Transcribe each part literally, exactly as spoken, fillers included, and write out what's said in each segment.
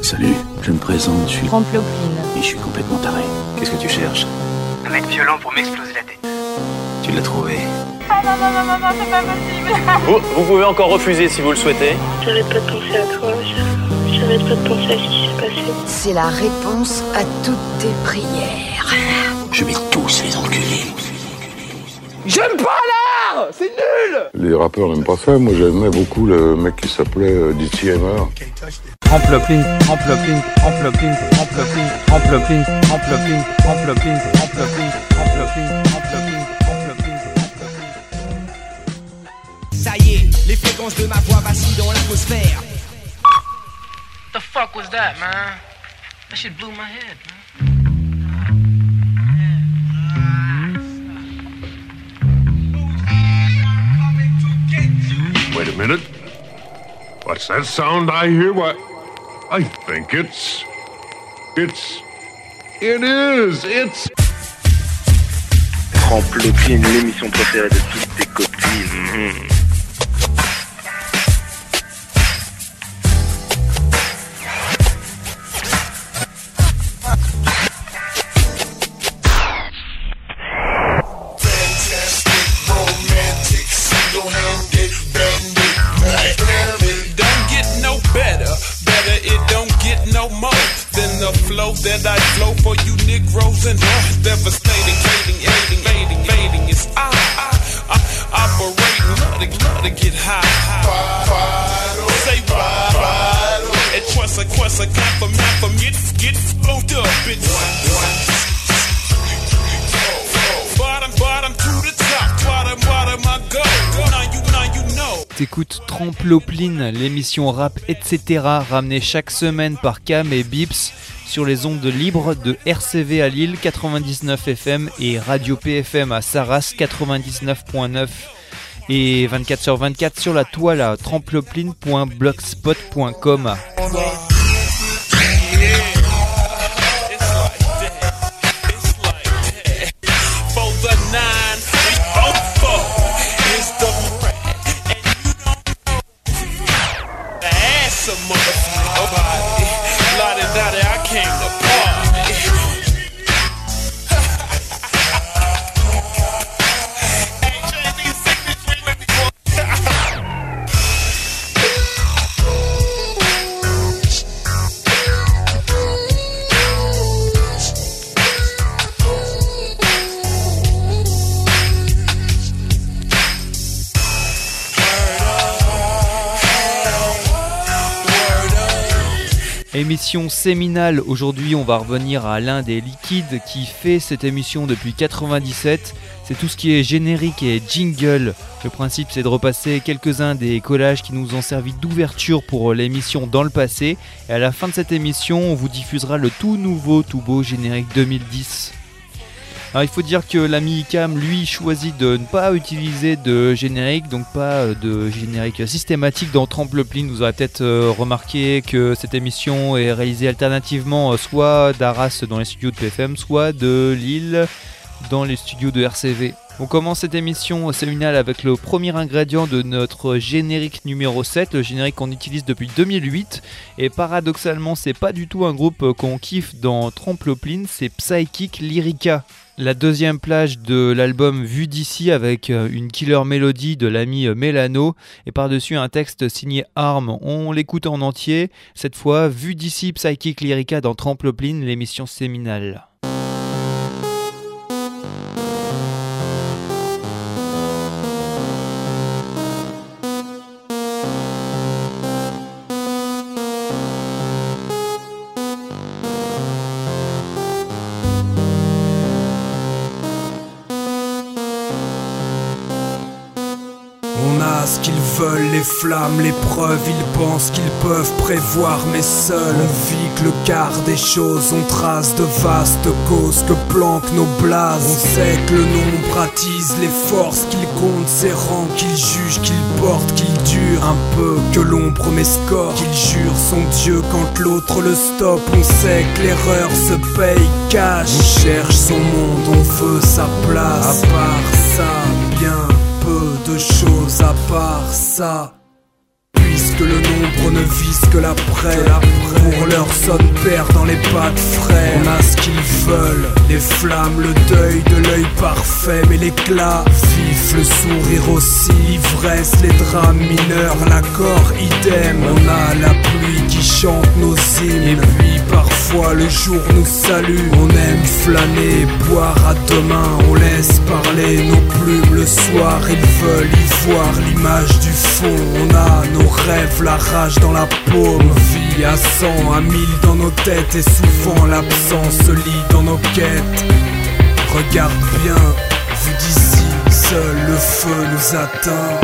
Salut, je me présente, je suis... Tremplopline. Et je suis complètement taré. Qu'est-ce que tu cherches? Un mec violent pour m'exploser la tête. Tu l'as trouvé? Ah non, non, non, non, non, c'est pas possible. Vous, vous pouvez encore refuser si vous le souhaitez. J'arrête pas de penser à toi, j'arrête pas de penser à ce qui s'est passé. C'est la réponse à toutes tes prières. Je vais tous les enculer. J'aime pas l'art! C'est nul! Les rappeurs n'aiment pas ça. Moi, j'aimais beaucoup le mec qui s'appelait euh, D C Hammer. Tremplopline, tremplopline, tremplopline, tremplopline, tremplopline, tremplopline, tremplopline, tremplopline, tremplopline, tremplopline, tremplopline. Ça y est, les fréquences de ma voix vacillent dans l'atmosphère. The fuck was that, man? That shit blew my head, man. Wait a minute. What's that sound I hear? What? I think it's... It's... It is! It's... Tremplopline, l'émission préférée de toutes tes copines. Mmh. That I flow for you Negroes and uh, devastating, hating, hating, hating, hating. It's I, I, I, operating, love to, love to get high. high. Say why? Et toi ça, quoi ça, quand for me, get, get float up, bitch. Bottom, bottom to the top, bottom, bottom I go. Now you, now you know. T'écoutes Tremplopline, l'émission rap et cetera ramenée chaque semaine par Cam et Bips sur les ondes libres de R C V à Lille quatre-vingt-dix-neuf F M et Radio P F M à Sarras quatre-vingt-dix-neuf virgule neuf et vingt-quatre sur vingt-quatre sur la toile à tremplopline point blogspot point com. Émission séminale, aujourd'hui on va revenir à l'un des liquides qui fait cette émission depuis quatre-vingt-dix-sept, c'est tout ce qui est générique et jingle. Le principe c'est de repasser quelques-uns des collages qui nous ont servi d'ouverture pour l'émission dans le passé, et à la fin de cette émission on vous diffusera le tout nouveau, tout beau générique deux mille dix. Alors il faut dire que l'ami Cam lui choisit de ne pas utiliser de générique, donc pas de générique systématique dans Tremplopline. Vous aurez peut-être remarqué que cette émission est réalisée alternativement soit d'Arras dans les studios de P F M, soit de Lille dans les studios de R C V. On commence cette émission séminale avec le premier ingrédient de notre générique numéro sept, le générique qu'on utilise depuis deux mille huit. Et paradoxalement, c'est pas du tout un groupe qu'on kiffe dans Tremplopline, c'est Psychic Lyrica. La deuxième plage de l'album Vue d'ici avec une killer mélodie de l'ami Mélano et par-dessus un texte signé Arm. On l'écoute en entier, cette fois Vue d'ici Psychic Lyrica dans Tremplopline, l'émission séminale. Ce qu'ils veulent, les flammes, les preuves, ils pensent qu'ils peuvent prévoir, mais seuls on vit que le quart des choses, on trace de vastes causes que planquent nos blazes. On sait que le nombre attise les forces, qu'il compte ses rangs, qu'il juge, qu'il porte, qu'il dure un peu, que l'ombre m'escorte, qu'il jure son Dieu quand l'autre le stoppe. On sait que l'erreur se paye cash, on cherche son monde, on veut sa place. À part ça, bien peu de choses à part ça. Puis puisque le nombre ne vise que l'après. Pour leur sonne perd dans les pas de frais. On a ce qu'ils veulent, les flammes, le deuil de l'œil parfait. Mais l'éclat vif, le sourire aussi, l'ivresse, les drames mineurs, l'accord idem. On a la pluie qui chante nos hymnes. Et puis parfois le jour nous salue. On aime flâner, boire à deux mains. On laisse parler nos plumes le soir. Ils veulent y voir l'image du fond. On a nos rêves, la rage dans la paume. Vie à cent, à mille dans nos têtes. Et souvent l'absence se lit dans nos quêtes. Regarde bien, vu d'ici, seul le feu nous atteint.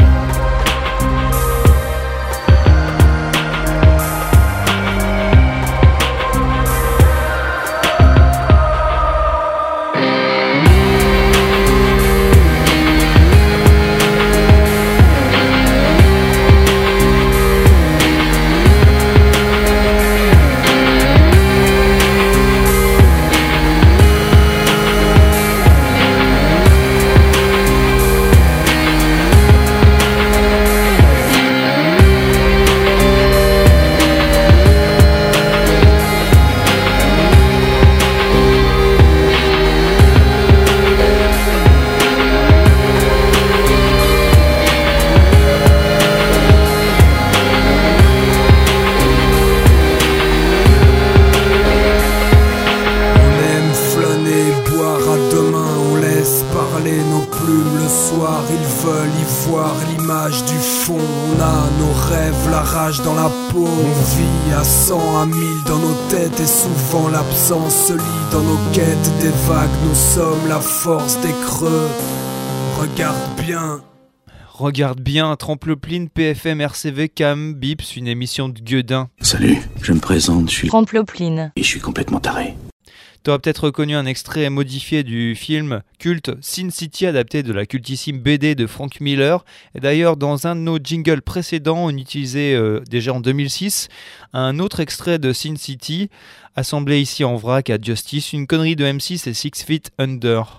Dans la peau, on vit à cent, à mille dans nos têtes. Et souvent l'absence se lit dans nos quêtes. Des vagues, nous sommes la force des creux. Regarde bien. Regarde bien, Tremplopline, P F M, R C V, Cam, Bips, une émission de Gueudin. Salut, je me présente, je suis Tremplopline. Et je suis complètement taré. Tu auras peut-être reconnu un extrait modifié du film culte Sin City, adapté de la cultissime B D de Frank Miller. Et d'ailleurs, dans un de nos jingles précédents, on utilisait euh, déjà en deux mille six un autre extrait de Sin City, assemblé ici en vrac à Justice, une connerie de M six et Six Feet Under.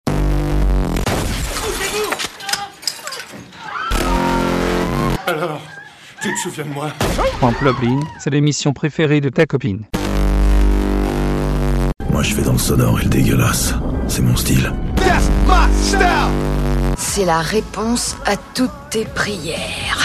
Alors, tu te souviens de moi? Tremplopline, c'est l'émission préférée de ta copine. Moi je fais dans le sonore et le dégueulasse. C'est mon style. C'est la réponse à toutes tes prières.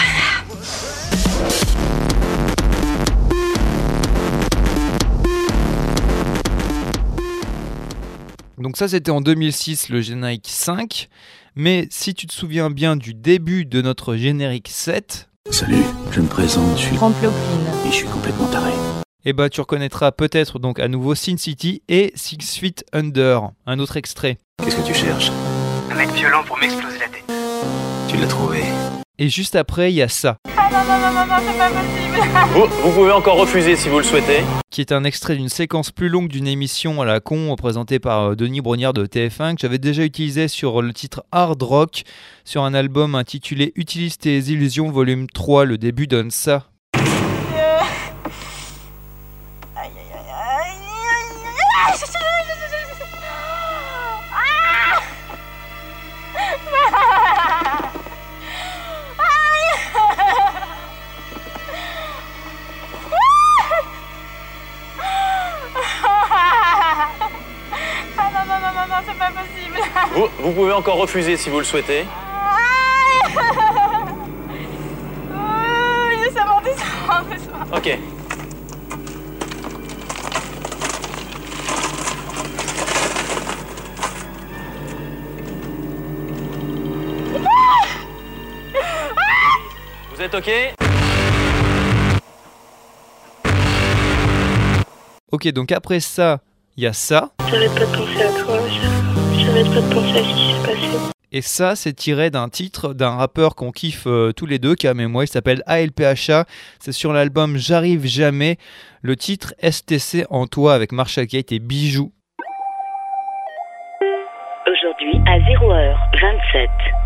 Donc ça c'était en deux mille six, le générique cinq. Mais si tu te souviens bien du début de notre générique sept... Salut, je me présente, je suis Tremplopline. Et je suis complètement taré. Et bah tu reconnaîtras peut-être donc à nouveau Sin City et Six Feet Under, un autre extrait. Qu'est-ce que tu cherches? Un mec violent pour m'exploser la tête. Tu l'as trouvé. Et juste après il y a ça. Ah non, non, non, non, non, c'est pas possible. Vous, vous pouvez encore refuser si vous le souhaitez. Qui est un extrait d'une séquence plus longue d'une émission à la con présentée par Denis Brognard de T F un que j'avais déjà utilisé sur le titre Hard Rock sur un album intitulé Utilise tes illusions volume trois. Le début donne ça. Vous, vous pouvez encore refuser si vous le souhaitez. Ça monte, ça monte, ça monte. Ok. Vous êtes ok? Ok, donc après ça, il y a ça. J'arrête pas de penser à toi, j'arrête pas de penser à ce qui s'est passé. Et ça, c'est tiré d'un titre d'un rappeur qu'on kiffe euh, tous les deux, Cam et moi, il s'appelle A L P H A. C'est sur l'album J'arrive jamais. Le titre S T C en toi avec Marsha Kate et Bijoux. Aujourd'hui à zéro heure vingt-sept.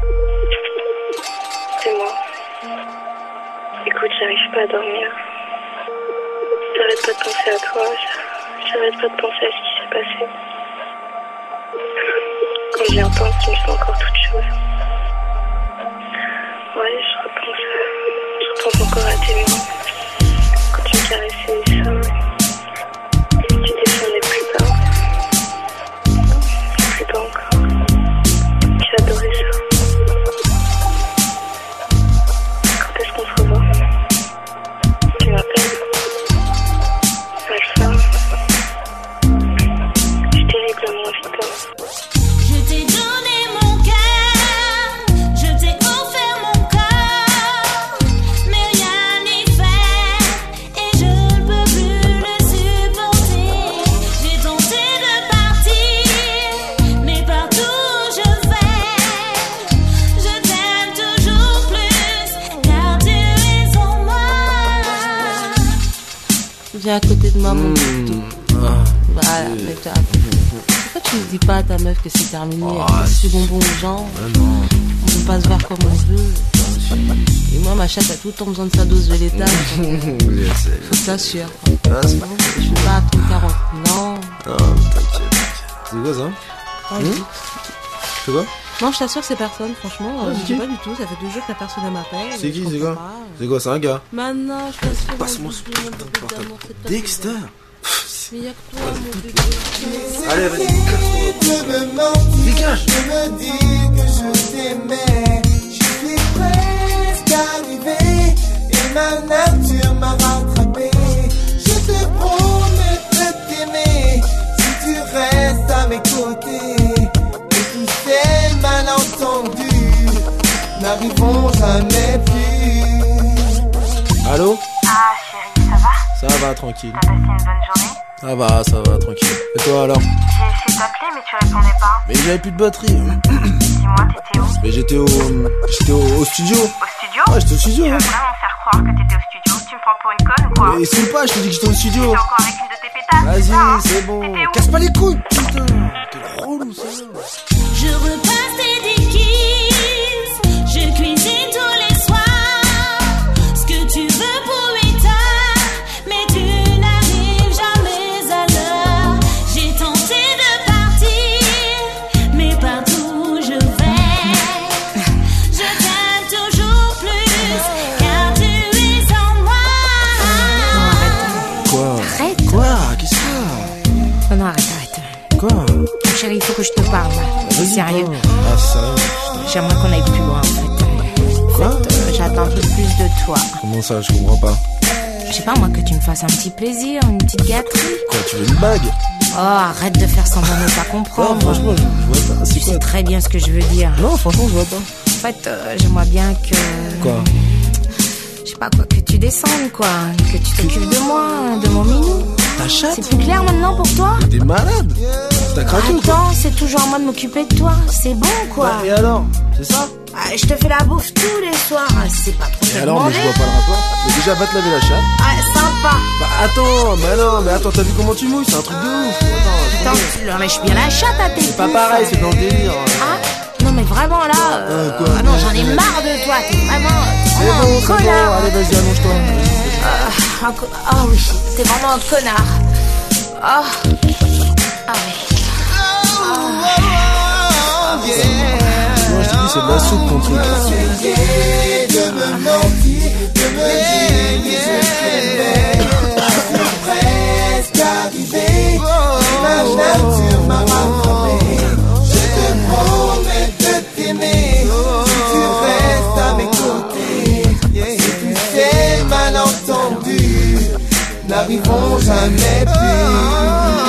C'est moi. Écoute, j'arrive pas à dormir. J'arrête pas de penser à toi, j'arrête pas de penser à ce qui s'est passé. Quand j'y repense, il me fait encore toute chose. Ouais, je repense, je repense encore à tes mains. Quand tu me caressais les seins, tu descendais plus bas. Plus bas encore. J'adorais ça. Quand est-ce qu'on se revoit? Tu m'appelles? Alpha. Je suis terriblement envie de toi. Je t'ai donné mon cœur, je t'ai offert mon corps, mais rien n'est fait et je ne peux plus le supporter. J'ai tenté de partir, mais partout où je vais, je t'aime toujours plus, car tu es en moi. Viens à côté de moi, mon toutou. Voilà, mets-toi à côté. Pourquoi tu ne dis pas à ta meuf que c'est terminé? Oh, Je suis bonbon aux gens. Ah non. On peut pas se voir comme on veut. Et moi, ma chatte a tout le temps besoin de sa dose de l'état. Faut que ça assure. Ah, c'est pas... Je suis pas à ton quarante. Non. Non, t'inquiète. C'est quoi ça? Ah, hmm oui. C'est quoi? Non, je t'assure, c'est personne, franchement. Ah, Euh, c'est je sais qui? pas du tout. Ça fait deux jours que la personne elle m'appelle. C'est Je qui? C'est comprends quoi? pas. C'est quoi? C'est un gars? Maintenant, je t'assure. Passe-moi mon ce bébé, mon putain de bébé portable. d'amour, c'est ta Dexter? Mais y'a que toi, mon bébé. Allez, vas-y, casse-toi. Dégage! Je me dis que je t'aimais. Je suis presque arrivé et ma nature m'a rattrapé. Je te promets de t'aimer si tu restes à mes côtés. Et tous ces malentendus n'arriveront jamais plus. Allô? Ah, chérie, ça va? Ça va, tranquille. T'as passé une bonne journée? Ça va, ça va, tranquille. Et toi alors? J'ai essayé de t'appeler, mais tu répondais pas. Mais j'avais plus de batterie. Dis-moi, t'étais où? Mais j'étais au... J'étais au, au studio. Au studio? Ouais, j'étais au studio. Tu veux Hein. vraiment faire croire que t'étais au studio? Tu me prends pour une conne ou quoi? Mais c'est pas, je te dis que j'étais au studio. T'es encore avec une de tes pétasses? Vas-y, ça, hein? c'est bon. T'étais où? Casse pas les couilles, putain. T'es relou, ça. Je repasse tes déguises, je cuisine tous les soirs. Ce que tu veux pour huit heures, mais tu n'arrives jamais à l'heure. J'ai tenté de partir, mais partout où je vais, je t'aime toujours plus, car tu es en moi. Quoi? Arrête. Quoi? Qu'est-ce qu'il y a? Non, non, arrête, arrête. Quoi? Mon chéri, il faut que je te parle. Vas-y, Sérieux. parle. Ah, sérieux? J'aimerais qu'on aille plus loin, en fait. Quoi? En fait, euh, j'attends un peu plus de toi. Comment ça? Je comprends pas. Je sais pas, moi, que tu me fasses un petit plaisir, une petite gâterie. Quoi? Tu veux une bague? Oh, arrête de faire semblant de pas Non, comprendre. franchement, je, je vois pas. C'est Tu quoi? sais très bien ce que je veux dire. Non, franchement, je vois pas. En fait, euh, j'aimerais bien que... Quoi? Je sais pas quoi, que tu descendes, quoi. Que tu t'occupes de moi, de mon minou. Ta chatte? C'est plus clair maintenant pour toi? T'es malade? T'as craqué ou quoi? Attends, c'est toujours à moi de m'occuper de toi. C'est bon, quoi. Bah, et alors? C'est ça? Ah, je te fais la bouffe tous les soirs. C'est pas trop Et te alors, mais demander. je vois pas le rapport. Mais déjà, va te laver la chatte. Ah, sympa. Bah, attends, mais non, mais attends, t'as vu comment tu mouilles? C'est un truc de ouf. Attends, Attends, tu leur lèches bien la chatte à tes c'est pas pareil, c'est dans le délire. Ah, non, mais vraiment là. Euh, Euh, quoi? ah non, j'en ai marre de toi. T'es vraiment. T'es C'est vraiment bon, un c'est bon. connard. Allez, vas-y, allonge-toi. Ah, un co- ah oui, t'es vraiment un connard. Ah. Ah oui. Moi, je te dis, c'est de la soupe ton truc. De me mentir, de me dire que je t'aimais. C'est presque arrivé, ma nature m'a rattrapé. Je te promets de t'aimer, si tu restes à mes côtés. Et tous ces malentendus n'arriveront jamais plus.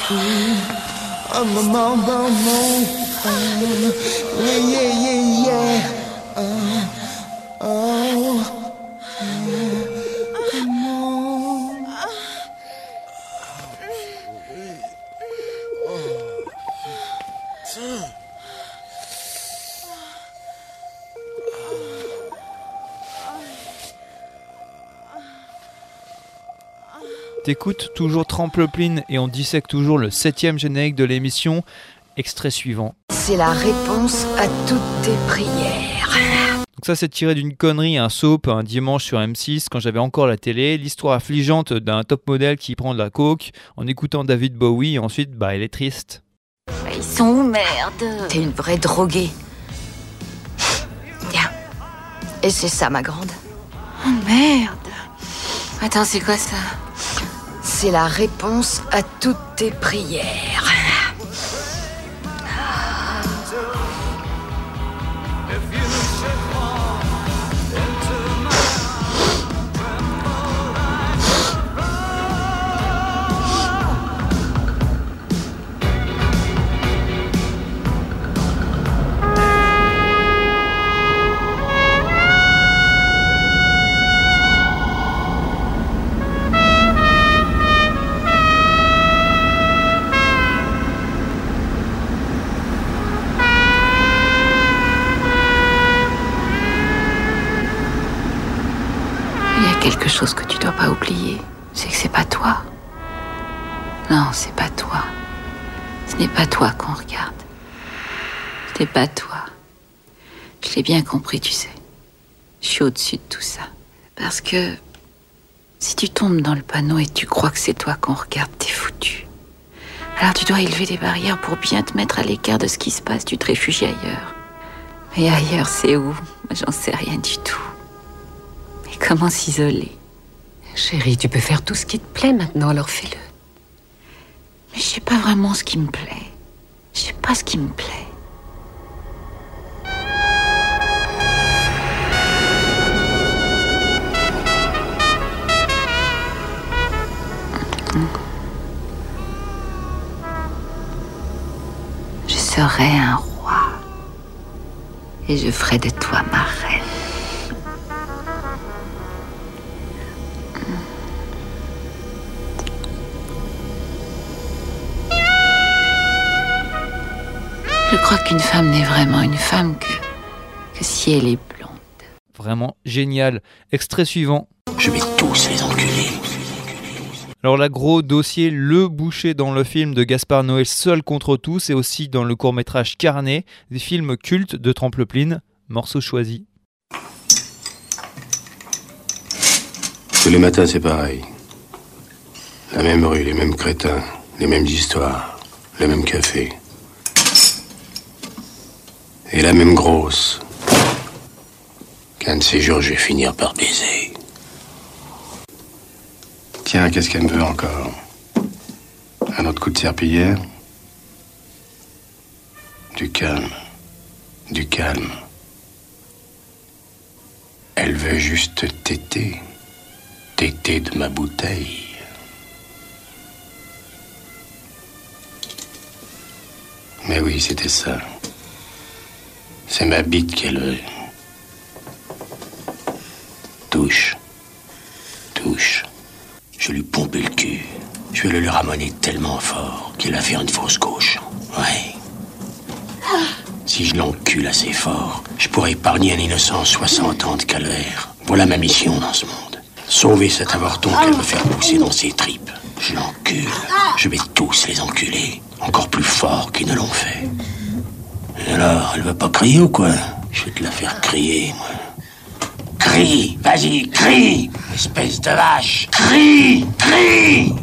Oh, maman, maman. Oh, yeah, yeah, yeah, yeah. Oh, oh. Come on. T'écoutes toujours Trampoline et on dissèque toujours le septième générique de l'émission. Extrait suivant. C'est la réponse à toutes tes prières. Donc ça c'est tiré d'une connerie, un soap, un dimanche sur M six quand j'avais encore la télé. L'histoire affligeante d'un top modèle qui prend de la coke en écoutant David Bowie et ensuite bah elle est triste. Ils sont où, merde? T'es une vraie droguée. Tiens. Et c'est ça, ma grande. Oh merde. Attends, c'est quoi ça? C'est la réponse à toutes tes prières. Quelque chose que tu dois pas oublier, c'est que c'est pas toi. Non, c'est pas toi. Ce n'est pas toi qu'on regarde. Ce n'est pas toi. Je l'ai bien compris, tu sais. Je suis au-dessus de tout ça. Parce que si tu tombes dans le panneau et tu crois que c'est toi qu'on regarde, t'es foutu. Alors tu dois élever des barrières pour bien te mettre à l'écart de ce qui se passe. Tu te réfugies ailleurs. Mais ailleurs, c'est où? Moi, j'en sais rien du tout. Comment s'isoler? Chérie, tu peux faire tout ce qui te plaît maintenant, alors fais-le. Mais je sais pas vraiment ce qui me plaît. Je sais pas ce qui me plaît. Je serai un roi. Et je ferai de toi ma reine. Je crois qu'une femme n'est vraiment une femme que, que si elle est blonde. Vraiment génial. Extrait suivant. Je vais tous les enculer. Alors là, gros dossier, le boucher dans le film de Gaspard Noé, Seul contre tous, et aussi dans le court-métrage Carnet, des films cultes de Trampoline, morceau choisi. Tous les matins, c'est pareil. La même rue, les mêmes crétins, les mêmes histoires, le même café. Et la même grosse. Qu'un de ces jours, je vais finir par baiser. Tiens, qu'est-ce qu'elle me veut encore? Un autre coup de serpillière? Du calme. Du calme. Elle veut juste téter. Téter de ma bouteille. Mais oui, c'était ça. C'est ma bite qu'elle veut. Touche. Touche. Je lui pompais le cul. Je vais le lui ramener tellement fort qu'il va faire une fausse gauche. Ouais. Si je l'encule assez fort, je pourrais épargner un innocent soixante ans de calvaire. Voilà ma mission dans ce monde. Sauver cet avorton qu'elle veut faire pousser dans ses tripes. Je l'encule. Je vais tous les enculer. Encore plus fort qu'ils ne l'ont fait. Et alors, elle veut pas crier ou quoi? Je vais te la faire crier, moi. Crie, vas-y, crie, espèce de vache. Crie, crie.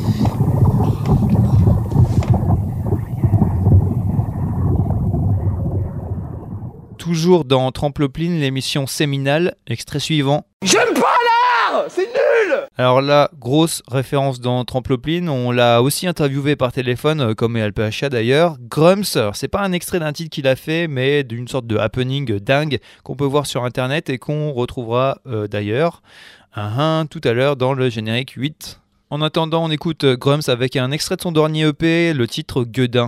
Toujours dans Trampoline, l'émission séminale, extrait suivant. J'aime pas l'art! C'est nul! Alors là, grosse référence dans Trampoline, on l'a aussi interviewé par téléphone, comme L P H A d'ailleurs. Grumps, c'est pas un extrait d'un titre qu'il a fait, mais d'une sorte de happening dingue qu'on peut voir sur internet et qu'on retrouvera euh, d'ailleurs uh-huh, tout à l'heure dans le générique huit. En attendant, on écoute Grums avec un extrait de son dernier E P, le titre Gueudin.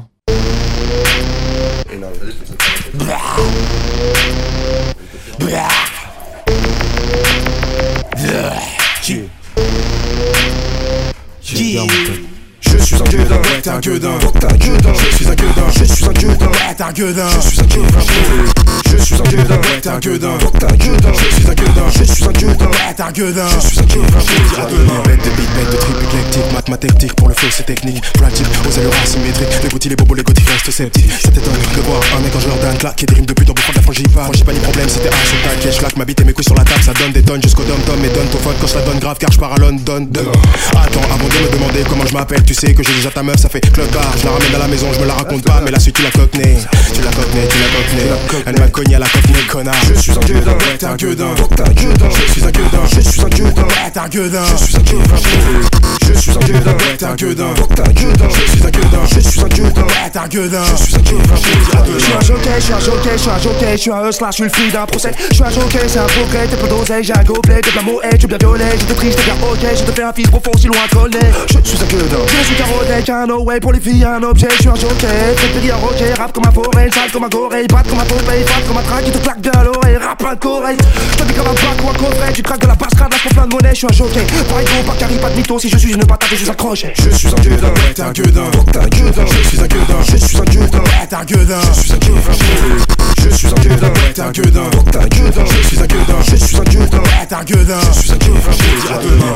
Je suis un gueudin, ouais t'es un gueudin, fuck t'es un gueudin, je suis un gueudin, je suis un gueudin, ouais t'es un gueudin, je suis un gueudin, je suis un gueudin, ouais t'es un gueudin, fuck t'es un gueudin, je suis un gueudin, je suis un gueudin, ouais t'es un gueudin, je suis un gueudin, à demain. Bête de beat, bête de trip éclectique, mat ma tactique pour le flow c'est technique, pratique, aux allures asymétriques, les goutilles, les bobos, les gothiques restent sceptiques. Ça t'étonne de voir un mec en joueur d'un claque, des rimes de pute en bouffant de la frangipa, franchis pas ni problème, c'était un sur tac, je claque ma bite et mes couilles sur la table, ça donne des tonnes jusqu'au dom tom et donne ton faute quand je la donne grave car je pars à London. Attends, avant de me demander comment je m'appelle, tu sais que j'ai déjà ta meuf, ça fait club bar, je la ramène à la maison, je me la raconte pas, mais la suite tu la coquenais, tu la coquenais, tu la coquenais, elle m'a cogné à la coquenée, connard. Je suis un gueudin, ouais t'es un gueudin, fuck t'es un gueudin, je suis un gueudin, je suis un gueudin, ouais t'es un gueudin, je suis un gueudin, je suis un gueudin, ouais t'es un gueudin, fuck t'es un gueudin, je suis un gueudin, je suis un gueudin, ouais t'es un gueudin, je suis un gueudin, je suis un jockey, je suis un jockey, je suis un jockey, je suis un hustler, je suis le fruit d'un procès, je suis un jockey, c'est un progrès, t'es plein d'oseille, j'ai un gobelet, t'es plein de mots, tu es bien violet, je te prie, je te bien ok, je te fais un fils profond si loin collé, je suis un gueudin, je suis carotte, un no way pour les filles, un objet, je suis un jockey, fais te dire ok, rap comme un forêt, sale comme un gorille, batte comme un popeye, batte comme un train qui te claque bien à l'oreille, rap plein de coreille, je te dis comme un bac ou un coffret, tu craques de la basse crade, lâche pour plein de monnaie, je suis un jockey, pas ego, pas carry, pas de mytho, si je suis une patate, je suis accroché. Je suis un gueudin, ouais t'es un gueudin, fuck t'es un gueudin, je suis un gueudin, je suis un gueudin, ouais t'es un gueudin, je suis un gueudin, je suis un gueudin, ouais t'es un gueudin, fuck t'es un gueudin, je suis un gueudin, je suis un gueudin, ouais t'es un gueudin, je suis un gueudin, à demain.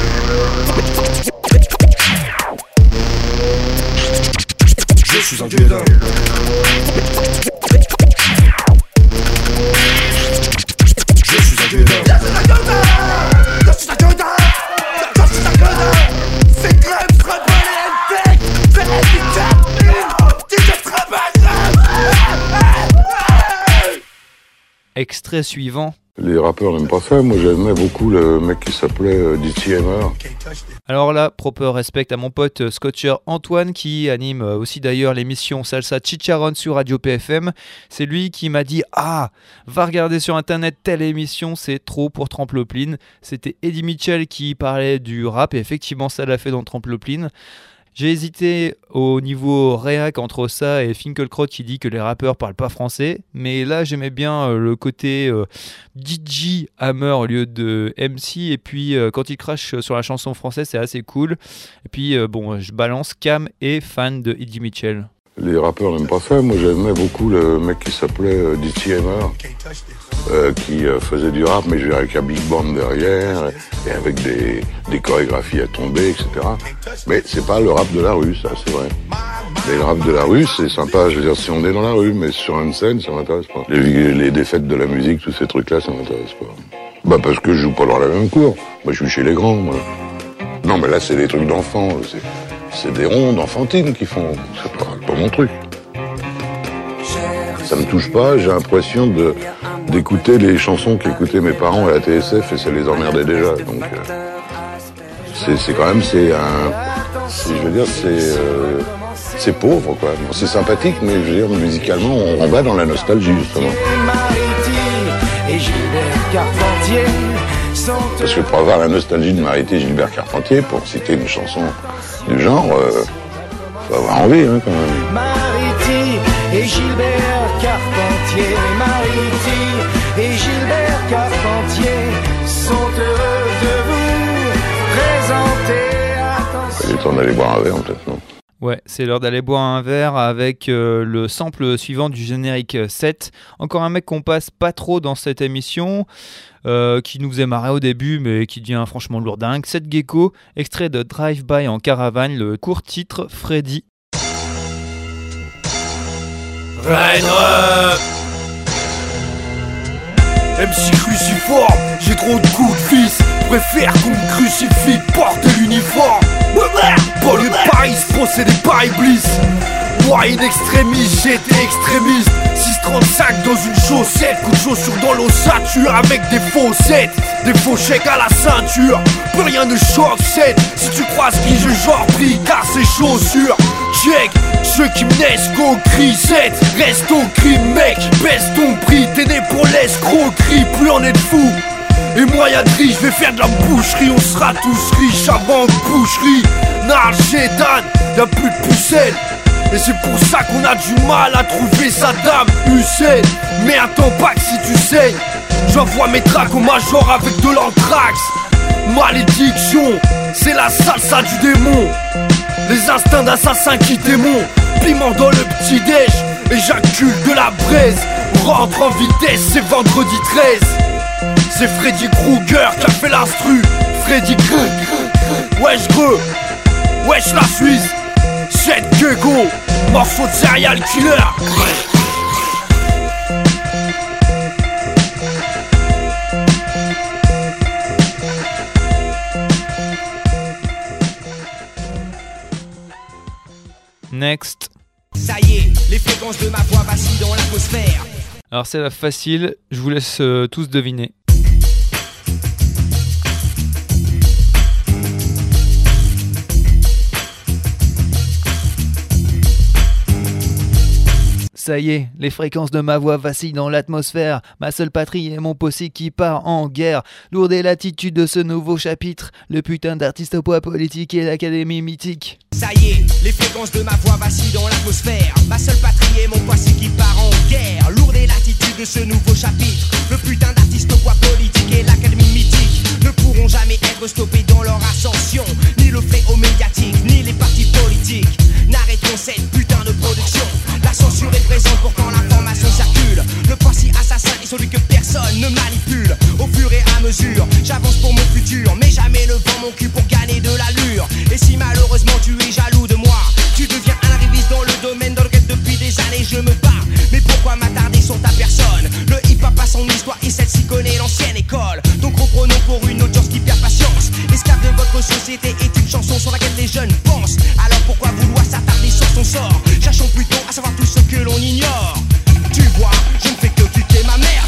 Je suis un gueudin. Je suis un gueudin. Je suis un gueudin. Je suis un gueudin. C'est crème, rebelle et tech. C'est la petite petite Extrait suivant. Les rappeurs n'aiment pas ça. Moi, j'aimais beaucoup le mec qui s'appelait D T Hammer. Alors là, proper respect à mon pote scotcher Antoine qui anime aussi d'ailleurs l'émission Salsa Chicharron sur Radio P F M. C'est lui qui m'a dit « Ah, va regarder sur internet telle émission, c'est trop pour Trampoline ». C'était Eddie Mitchell qui parlait du rap et effectivement ça l'a fait dans Trampoline. J'ai hésité au niveau réac entre ça et Finkelkraut qui dit que les rappeurs parlent pas français, mais là j'aimais bien euh, le côté euh, D J Hammer au lieu de M C, et puis euh, quand il crache sur la chanson française c'est assez cool. Et puis euh, bon, je balance, Cam est fan de Eddie Mitchell. Les rappeurs n'aiment pas ça. Moi, j'aimais beaucoup le mec qui s'appelait D T Hammer, euh, qui euh, faisait du rap, mais je veux dire, avec un big band derrière, et avec des, des chorégraphies à tomber, et cetera. Mais c'est pas le rap de la rue, ça, c'est vrai. Mais le rap de la rue, c'est sympa, je veux dire, si on est dans la rue, mais sur une scène, ça m'intéresse pas. Les, les défaites de la musique, tous ces trucs-là, ça m'intéresse pas. Bah, parce que je joue pas dans la même cour. Moi, je suis chez les grands, moi. Non, mais là, c'est des trucs d'enfants, c'est... C'est des rondes enfantines qui font... C'est pas, pas mon truc. Ça me touche pas, j'ai l'impression de, d'écouter les chansons qu'écoutaient mes parents à la T S F et ça les emmerdait déjà. Donc, euh, c'est, c'est quand même, c'est un... C'est, je veux dire, c'est... Euh, c'est pauvre, quoi. C'est sympathique, mais je veux dire, musicalement, on, on va dans la nostalgie, justement. Parce que pour avoir la nostalgie de Marité et Gilbert Carpentier, pour citer une chanson du genre, euh, faut avoir envie, hein, quand même. Marité et Gilbert Carpentier, Marité et Gilbert Carpentier sont heureux de vous présenter. Attention. Il est temps d'aller boire un verre, peut-être, non ? Ouais, c'est l'heure d'aller boire un verre avec euh, le sample suivant du générique sept. Encore un mec qu'on passe pas trop dans cette émission, euh, qui nous faisait marrer au début, mais qui devient franchement lourdingue. Seth Gecko, extrait de Drive By en caravane, le court titre Freddy. Rainre M C cruciforme, j'ai trop de coups de fils. Préfère qu'on me crucifie, porte l'uniforme. Pour le Paris, procédé par Iblis. Moi, in extremis, j'étais extrémiste. six trente-cinq dans une chaussette, coup de chaussure dans l'ossature avec des faussettes, des faux chèques à la ceinture. Plus rien ne choque, sept. Si tu croises qui je genre prie, car ces chaussures. Check, ceux qui me naissent go cri sept. Reste au crime mec, baisse ton prix. T'es né pour l'escroquerie, plus on est de fous. Et moi y'a de riz, je vais faire de la boucherie. On sera tous riches avant boucherie. Nargédan, y'a plus de pucelle. Et c'est pour ça qu'on a du mal à trouver Saddam Hussein. Mais attends pas que si tu saignes, j'envoie mes tracks au major avec de l'anthrax. Malédiction, c'est la salsa du démon. Les instincts d'assassin qui démon. Piment dans le petit-déj, éjacule de la braise. Rentre en vitesse, c'est vendredi treize. C'est Freddy Krueger qui a fait l'instru. Freddy Krueger. Wesh greux, wesh la Suisse. Jet Guego, morceau de serial killer. Next. Ça y est, les fréquences de ma voix vacillent dans l'atmosphère. Alors c'est la facile, je vous laisse euh, tous deviner. Ça y est, les fréquences de ma voix vacillent dans l'atmosphère. Ma seule patrie est mon posse qui part en guerre. Lourde est l'attitude de ce nouveau chapitre. Le putain d'artiste au poids politique et l'académie mythique. Ça y est, les fréquences de ma voix vacillent dans l'atmosphère. Ma seule patrie est mon poisse qui part en guerre. Lourde est l'attitude de ce nouveau chapitre. Le putain d'artiste au poids politique et l'académie mythique ne pourront jamais être stoppés dans leur ascension. Ni le fléau médiatique, ni les partis politiques n'arrêteront cette putain de production. La censure est présente, pourtant l'information circule. Le poissi assassin est celui que personne ne manipule. Au fur et à mesure, j'avance pour mon futur, mais jamais ne vends mon cul pour gagner de l'allure. Et si malheureusement tu es jaloux de moi, tu deviens un arriviste dans le domaine dans lequel depuis des années je me bats. Mais pourquoi m'attarder sur ta personne? Le hip-hop a son histoire et celle-ci connaît l'ancienne école. Donc reprenons pour une audience qui perd patience. L'esclave de votre société est une chanson sur laquelle les jeunes pensent. Alors pourquoi vouloir s'attarder sur son sort? Cherchons plutôt à savoir tout ce que l'on ignore. Tu vois, je ne fais que kicker ma merde.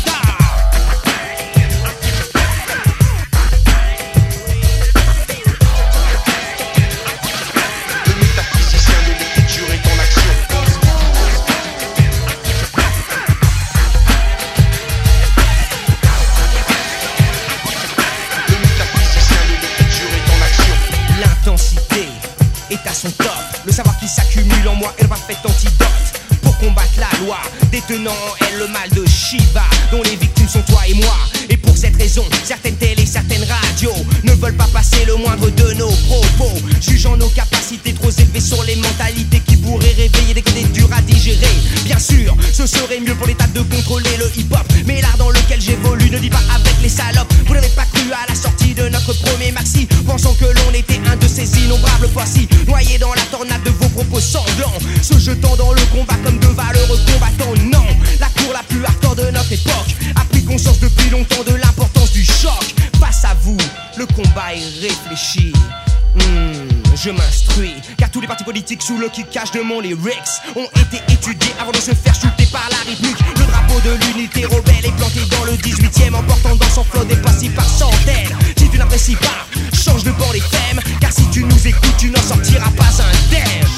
À son top, le savoir qui s'accumule en moi est le parfait antidote pour combattre la loi, détenant en elle le mal de Shiva, dont les victimes sont toi et moi. Et pour cette raison, certaines télés, certaines radios ne veulent pas passer le moindre de nos propos, jugeant nos capacités trop élevées sur les mentalités qui pourraient réveiller des côtés durs à digérer. Bien sûr, ce serait mieux pour l'État de contrôler le hip-hop, mais l'art dans lequel j'évolue ne dit pas avec les salopes. Vous n'avez pas cru à la sortie de notre premier maxi, pensant que l'on était un de ces innombrables poissy, noyés dans la tornade de vos propos sanglants, se jetant dans le combat comme de valeureux combattants. Non, la cour la plus hardcore de notre époque a pris conscience depuis longtemps de l'importance du choc. Face à vous, le combat est réfléchi. Hmm, je m'instruis, car tous les partis politiques sous le kickage de mon lyrics ont été étudiés avant de se faire shooter par la République. Le drapeau de l'unité rebelle est planté dans le dix-huitième, emportant dans son flot des poissy par centaines. Si tu n'apprécies pas, change de bord les thèmes, car si tu nous écoutes, tu n'en sortiras pas indemne.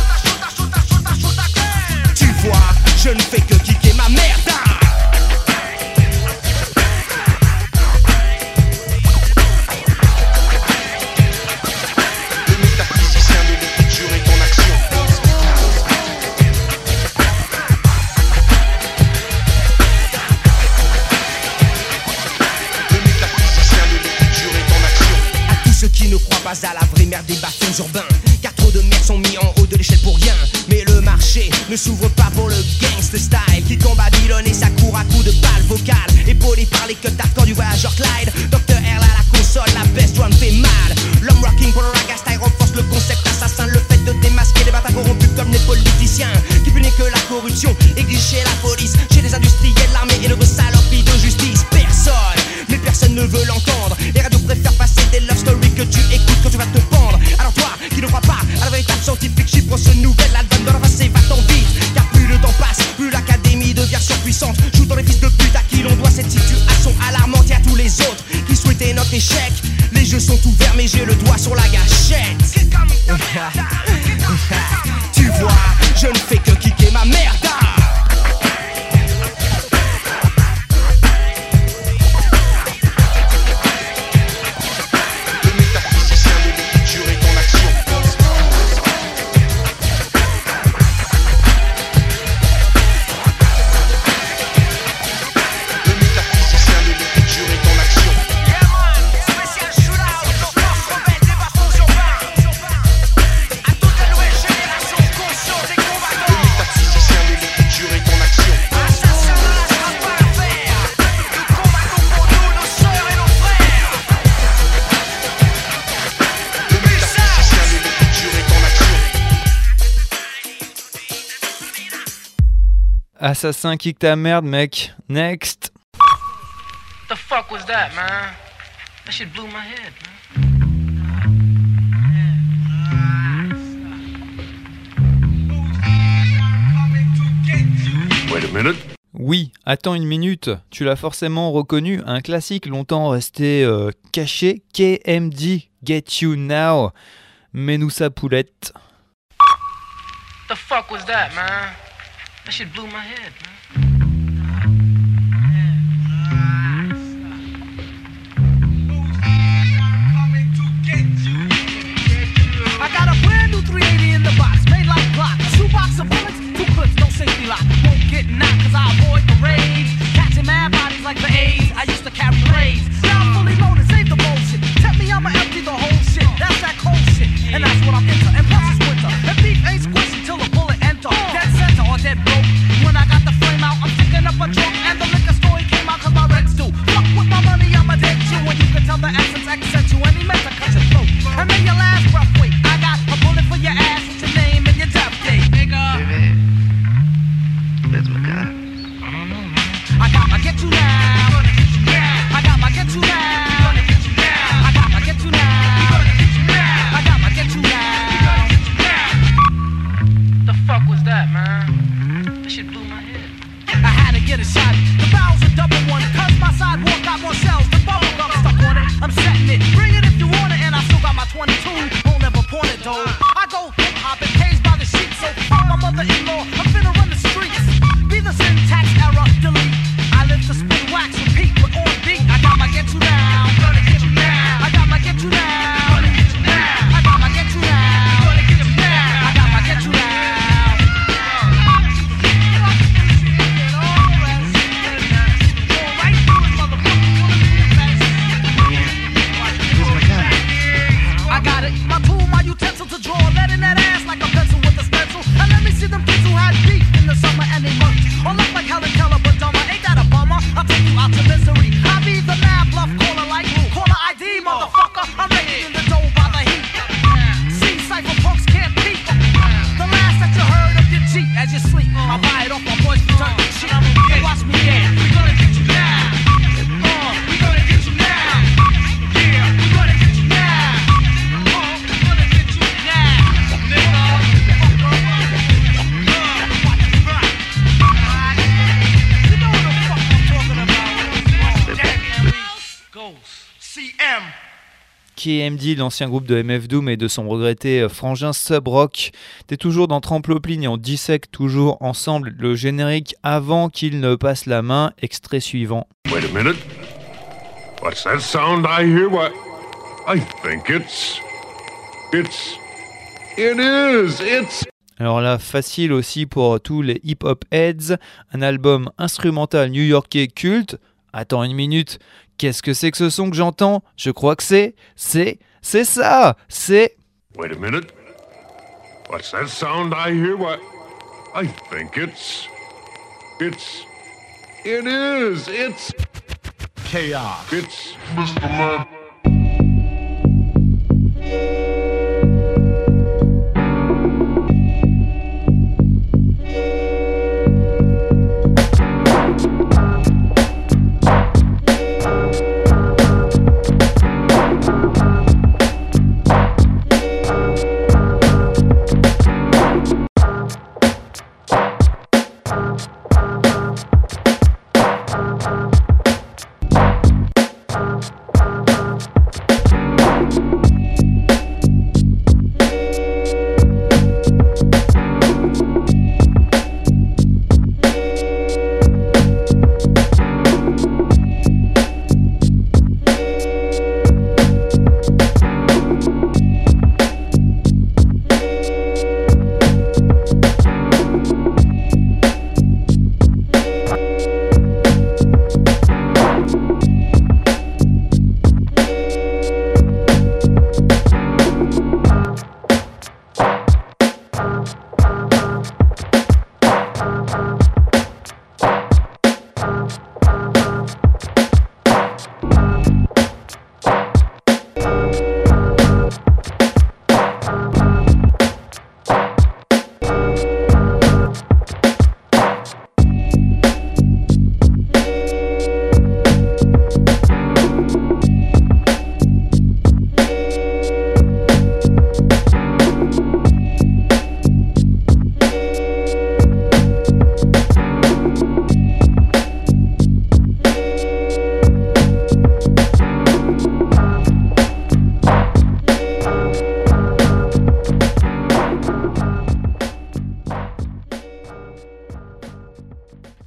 Tu vois, je ne fais que kicker ma merde. À la vraie merde des bas-fonds urbains, car trop de merde sont mis en haut de l'échelle pour rien. Mais le marché ne s'ouvre pas pour le gangsta style qui combat Babylone et sa cour à coups de balles vocales, épaulé par les cuts hardcore du voyageur Clyde. Docteur R à la console, la bass drum fait mal. L'homme rocking pour le raga style renforce le concept assassin, le fait de démasquer les bâtards corrompus comme les politiciens qui punissent que la corruption existe chez la police, chez les industriels, l'armée et notre saloperie de justice. Personne, mais personne ne veut l'entendre. Les radios préfèrent passer des love stories que tu écoutes quand tu vas te pendre. Alors toi, qui ne crois pas à la véritable scientifique, j'y prends ce nouvel album dans la face et va-t'en vite. Car plus le temps passe, plus l'académie devient surpuissante. Joue dans les fils de pute à qui l'on doit cette situation alarmante. Et à tous les autres qui souhaitaient notre échec, les jeux sont ouverts mais j'ai le doigt sur la gâchette. Tu vois, je ne fais que kicker ma merde. Assassin kick ta merde, mec. Next. The fuck was that, man? That shit blew my head, man. Wait a minute. Oui, attends une minute, tu l'as forcément reconnu, un classique longtemps resté euh, caché, K M D, Get You Now, mets-nous sa poulette. The fuck was that, man? That shit blew my head, man. I got a brand new three eighty in the box, made like Glock. A shoebox of bullets, two clips, no safety lock. Won't get knocked cause I avoid the rage. Catching mad bodies like the A's, I used to carry blades. Now I'm fully loaded, save the bullshit. Tell me I'ma empty the whole shit, that's that cold shit. And that's what I'm into, and plus it's winter. And beef ain't squishy till the bullet enter. Dead center or dead broke. When I got the flame out, I'm picking up a drunk. And the liquor story came out cause my rents due. Fuck with my money, I'm a dead Jew. And you can tell the accent's accent you. And he meant to cut your throat. And then your last breath, wait. I got a bullet for your ass with your name and your death date, nigga. Where's my gun? I don't know, man. I got my get you now. I got my get you now. I got my get you now. I got my get you now. The fuck was that, man? That shit blew my head. I had to get a shot. The barrel's a double one. Cause my sidewalk got more shells. The bubble gum stuck on it. I'm setting it. Bring it if you want it. And I still got my twenty-two. Won't ever point it though. I go hip hop and caged by the sheets. So fuck my mother-in-law. I'm finna run the streets. Be the syntax error. Delete. I live to spin wax. Repeat with on beat. I got my get you down. I got my get you down. I got my get you down. I got my get you down. I got it, my tool, my utensil to draw, letting that ass like a pencil with a stencil. And let me see them kids who had beef in the summer and they munch. Or look like Helen Keller, but dumber. Ain't that a bummer? I'll take you out to misery. I'll be the mad bluff caller like caller I D, motherfucker. I'm making the dough by the heat. See, cypher punks can't peep. The last that you heard of your G as you sleep. I'll buy it off my boys to turn the shit. Hey, watch me, yeah. We gonna get you now. Uh, we gonna get you now. Yeah, we gonna get you now. Uh, we gonna get you now. Nigga. You know what the fuck I'm talking about. Damn, Ghost. C M. K M D, l'ancien groupe de M F Doom et de son regretté frangin Sub Rock. T'es toujours dans Tramploplin et on dissèque toujours ensemble le générique avant qu'il ne passe la main. Extrait suivant. Wait a minute. What's that sound I hear? What? I think it's... It's... It is! It's... Alors là, facile aussi pour tous les hip-hop heads. Un album instrumental new-yorkais culte. Attends une minute. Qu'est-ce que c'est que ce son que j'entends? Je crois que c'est... C'est... C'est ça! C'est... Wait a minute. What's that sound I hear? What? I think it's... It's... It is! It's... Chaos. It's... Mister Man.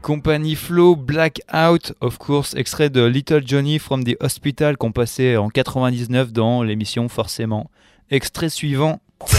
Compagnie Flow, Blackout, of course, extrait de Little Johnny from the Hospital qu'on passait en quatre-vingt-dix-neuf dans l'émission forcément. Extrait suivant.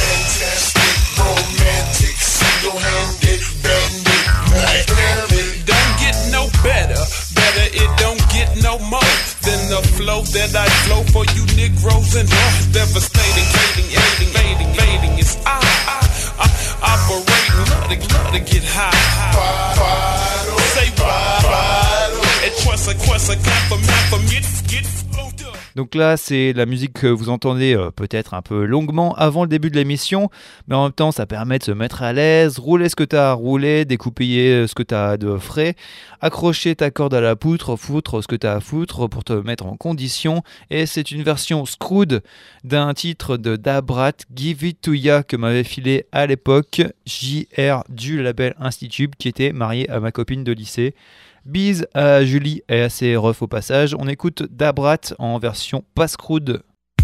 Better, better, it don't get no more than the flow that I flow for you Negroes and hoes. Devastating, hating, hating, hating, hating. It's I, I, I, operating, love to, love to get high. Say bye, et toi, ça, quoi, ça, clap, for me, get, get flowed up. Donc là, c'est la musique que vous entendez euh, peut-être un peu longuement avant le début de l'émission, mais en même temps, ça permet de se mettre à l'aise, rouler ce que tu as à rouler, découpiller ce que tu as de frais, accrocher ta corde à la poutre, foutre ce que tu as à foutre pour te mettre en condition. Et c'est une version screwed d'un titre de Da Brat, Give It To Ya, que m'avait filé à l'époque J R du label Institute, qui était marié à ma copine de lycée. Bise à Julie est assez rough au passage. On écoute Da Brat en version pas screwed.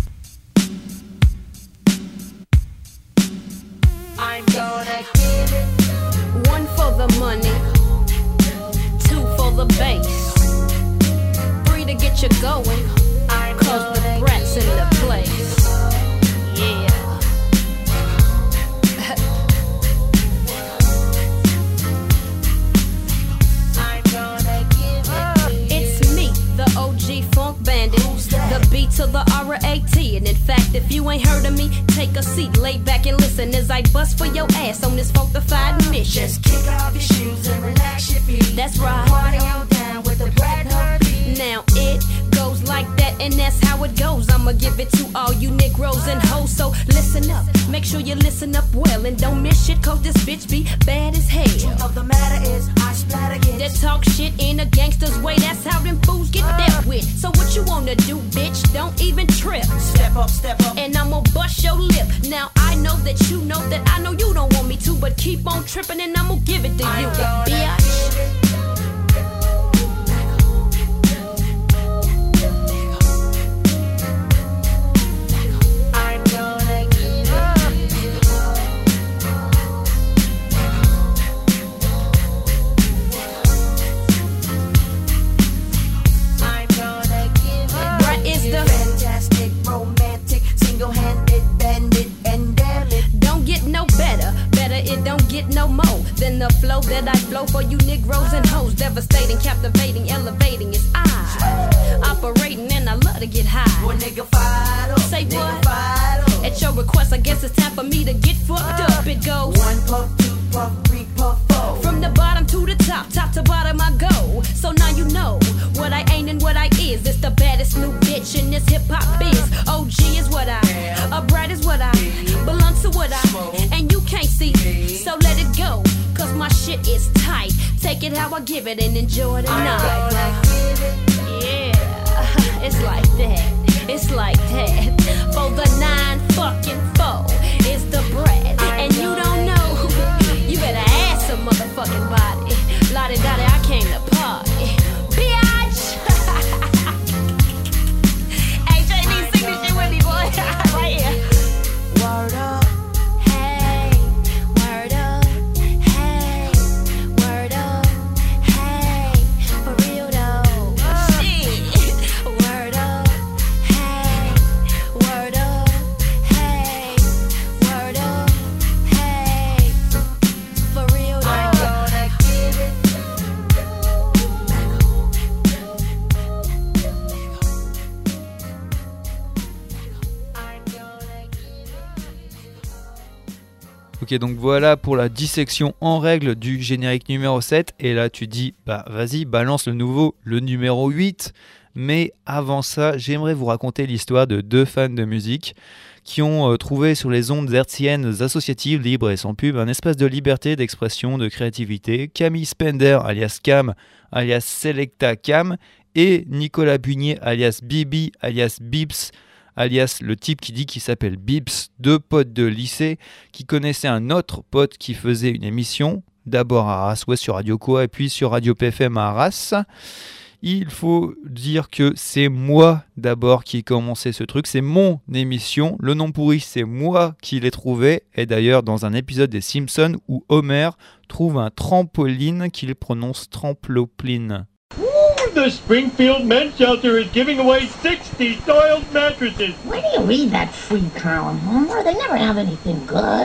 I'm gonna give it one for the money, two for the bass, three to get you going, cause the brat's in the place. Yeah. O G Funk Bandit, the B to the R A T. And in fact, if you ain't heard of me, take a seat, lay back and listen as I bust for your ass on this funkified mission. Just kick off your shoes and relax your feet. That's right. Party on down with the Brat Heartbeat. Now it goes like that, and that's how it goes. I'ma give it to all you Negroes and hoes, so listen up. Make sure you listen up well and don't miss shit, cause this bitch be bad as hell. Truth of the matter is, I splat again. That talk shit in a gangster's way, that's how them fools get dealt with. So what you wanna do, bitch? Don't even trip. Step up, step up, and I'ma bust your lip. Now I know that you know that I know you don't want me to, but keep on tripping and I'ma give it to you, bitch. No more than the flow that I flow for you Negroes and hoes. Devastating, captivating, elevating. It's I operating and I love to get high. One nigga fired up. Say what? At your request, I guess it's time for me to get fucked up. It goes one puff, two puff, three puff, four. From the bottom to the top, top to bottom I go. So now you know what I ain't and what I is. It's the baddest new bitch in this hip hop biz. O G is what I, a brat is what I, belong to what I, and you can't see. So let it go, cause my shit is tight. Take it how I give it and enjoy the night. Yeah, it's like that. It's like that. For the nine fucking four, it's the brat. And you don't know, you better ask some motherfucking body. Lottie-dottie, I came to party. Bitch! Hey, J D, sing this shit with me, boy. Right here. Word up. Ok, donc voilà pour la dissection en règle du générique numéro sept. Et là, tu dis, bah vas-y, balance le nouveau, le numéro huit. Mais avant ça, j'aimerais vous raconter l'histoire de deux fans de musique qui ont euh, trouvé sur les ondes hertziennes associatives, libres et sans pub, un espace de liberté, d'expression, de créativité. Camille Spender, alias Cam, alias Selecta Cam, et Nicolas Bunier, alias Bibi, alias Bips, alias le type qui dit qu'il s'appelle Bips, deux potes de lycée qui connaissaient un autre pote qui faisait une émission, d'abord à Arras Ouest sur Radio Koa et puis sur Radio P F M à Arras. Il faut dire que c'est moi d'abord qui ai commencé ce truc, c'est mon émission. Le nom pourri, c'est moi qui l'ai trouvé. Et d'ailleurs, dans un épisode des Simpsons où Homer trouve un trampoline qu'il prononce tramploplin. The Springfield Men's Shelter is giving away sixty soiled mattresses. Where do you read that free column, Homer? They never have anything good.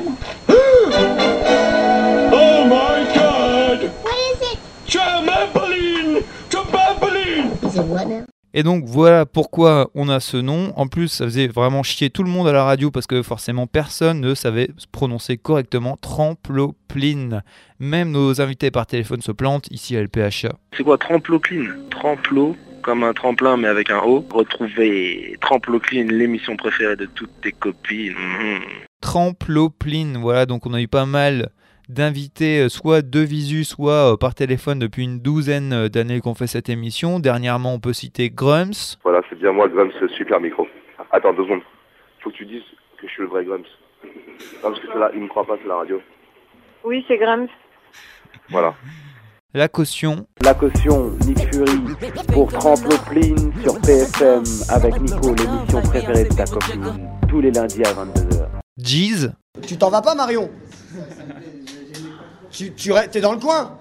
Oh my God! What is it? Trampoline! Trampoline! Is it what now? Et donc voilà pourquoi on a ce nom. En plus, ça faisait vraiment chier tout le monde à la radio parce que forcément personne ne savait prononcer correctement tramploplin. Même nos invités par téléphone se plantent ici à L P H A. C'est quoi tramploplin? Tramplo, comme un tremplin mais avec un O. Retrouvez Tramploplin, l'émission préférée de toutes tes copines. Mmh. Tramploplin, voilà, donc on a eu pas mal d'invités, soit de visu, soit par téléphone depuis une douzaine d'années qu'on fait cette émission. Dernièrement, on peut citer Grumps. Voilà, c'est bien moi, Grumps, super micro. Attends, deux secondes. Faut que tu dises que je suis le vrai Grumps. Non, parce que c'est là, il me croit pas, c'est la radio. Oui, c'est Grumps. Voilà. La caution. La caution, Nick Fury, pour Tramploplin sur P F M avec Nico, l'émission préférée de ta copine, tous les lundis à vingt-deux heures. Jeez. Tu t'en vas pas, Marion? Tu, tu t'es dans le coin?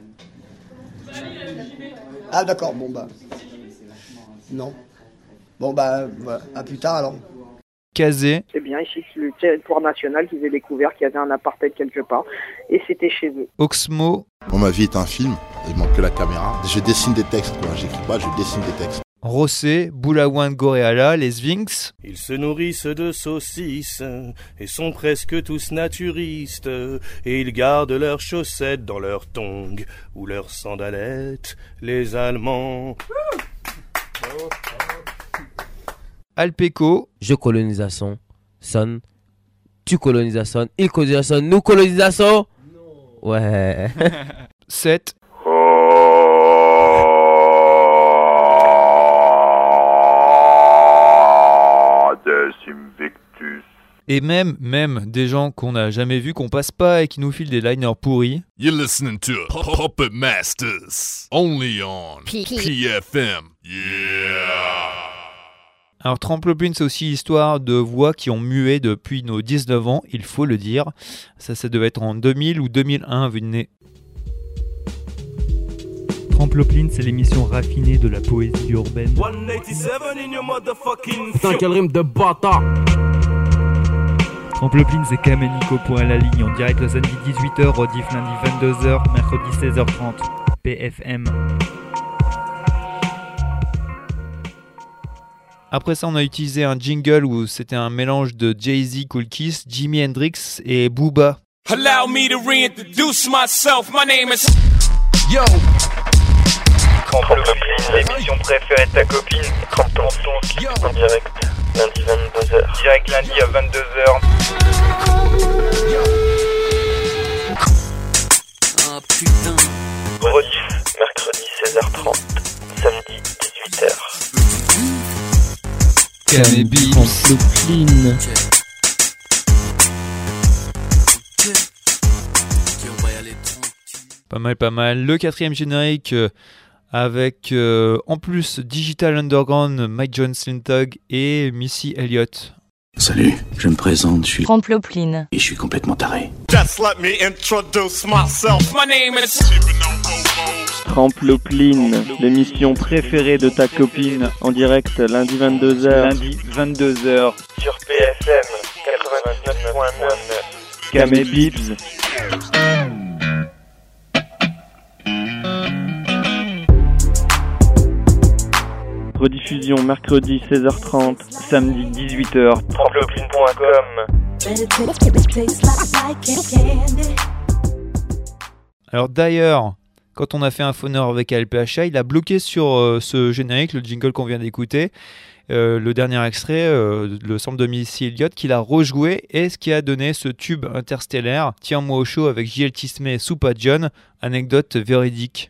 Ah d'accord, bon bah... Non. Bon bah, voilà. À plus tard alors. Kazé. C'est bien, ici c'est le territoire national qu'ils aient découvert qu'il y avait un apartheid quelque part, et c'était chez eux. Oxmo. Bon, ma vie est un film, il manque que la caméra. Je dessine des textes, quoi. J'écris pas, je dessine des textes. Rossé, Boulaouin Goréala, les Sphinx. Ils se nourrissent de saucisses et sont presque tous naturistes. Et ils gardent leurs chaussettes dans leurs tongs ou leurs sandalettes, les Allemands. Alpeco. Je colonisation, son, tu colonisation, il colonisation, nous colonisation. Ouais. sept. Et même, même des gens qu'on n'a jamais vus, qu'on passe pas et qui nous filent des liners pourris. You're listening to Puppet Masters, only on P F M. Yeah. Alors Tramploplin, c'est aussi l'histoire de voix qui ont mué depuis nos dix-neuf ans, il faut le dire. Ça, ça devait être en deux mille ou deux mille un, vu de nez. Tramploplin, c'est l'émission raffinée de la poésie urbaine. Putain, quel rime de bâtard. Tramploplin, c'est Cam et Nico pour la ligne en direct le samedi dix-huit heures, rediff lundi vingt-deux heures, mercredi seize heures trente. P F M. Après ça, on a utilisé un jingle où c'était un mélange de Jay-Z, Cool Kiss, Jimi Hendrix et Booba. Allow me to reintroduce myself. My name is Yo. Tramploplin, l'émission préférée de ta copine. Tramploplin, en direct, lundi vingt-deux heures. Direct lundi à vingt-deux heures. Ah putain. Rediff, mercredi seize heures trente, samedi dix-huit heures. Camébi, Tramploplin. Pas mal, pas mal. Le quatrième générique euh, avec euh, en plus Digital Underground, Mike Jones Lintog et Missy Elliott. Salut, je me présente, je suis Tramploplin. Et je suis complètement taré. Just let me introduce myself. My name is Tramploplin, l'émission préférée de ta copine, en direct lundi vingt-deux heures. Lundi vingt-deux heures. Sur P F M quatre-vingt-dix-neuf point neuf. Camé Bibs. Rediffusion mercredi seize heures trente, samedi dix-huit heures. Tramploplin point com. Alors d'ailleurs, quand on a fait un phoneur avec L P H A, il a bloqué sur euh, ce générique, le jingle qu'on vient d'écouter, euh, le dernier extrait, euh, le sample de Missy Elliott, qu'il a rejoué et ce qui a donné ce tube interstellaire, Tiens-moi au chaud avec J L Tismé et Soupa John, anecdote véridique.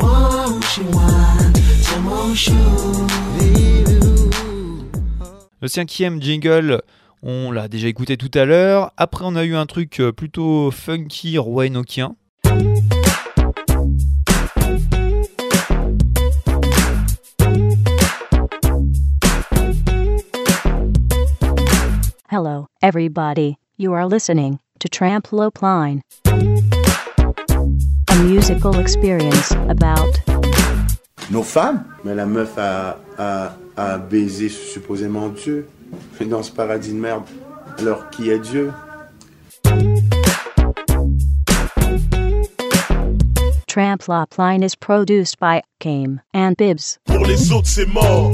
Le cinquième jingle, on l'a déjà écouté tout à l'heure. Après, on a eu un truc plutôt funky, roanokeien. Hello, everybody. You are listening to Trampoline, a musical experience about nos femmes. Mais la meuf a, a, a baisé supposément Dieu dans ce paradis de merde. Alors qui est Dieu? Trampoline is produced by Kame and Bibs. Pour les autres, c'est mort.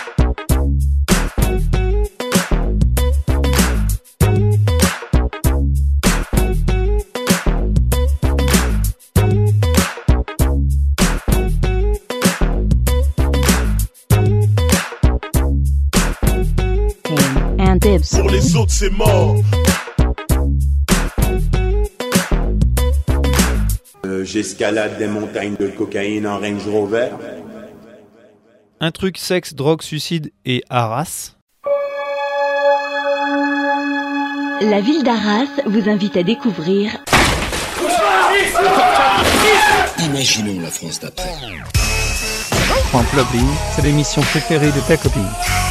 Pour les autres, c'est mort. Euh, J'escalade des montagnes de cocaïne en Range Rover. Un truc sexe, drogue, suicide et Arras. La ville d'Arras vous invite à découvrir... Imaginons la France d'après. Trampoline, c'est l'émission préférée de ta copine.